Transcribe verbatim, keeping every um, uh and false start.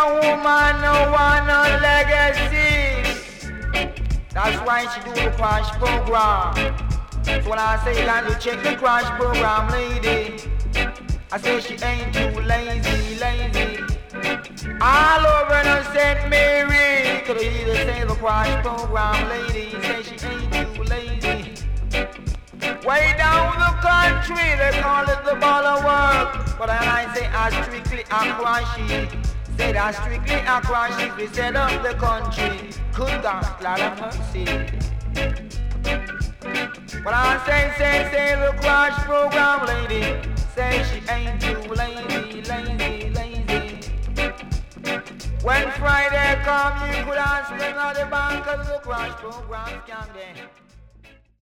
a woman no want no legacy. That's why she do the crash program. So when I say that you check the crash program, lady, I say she ain't too lazy, lazy. All over in Saint Mary, could either say the crash program, lady, say she ain't too lazy. Way down the country, they call it the ball of work. But then I say I strictly aquashy. Say that strictly aquashy, we set up the country. Good God, Lord of mercy. But I say, say, say the crash program, lady, say she ain't too lazy, lazy, lazy. When Friday come, you could ask them at the bank of the crash program, can they?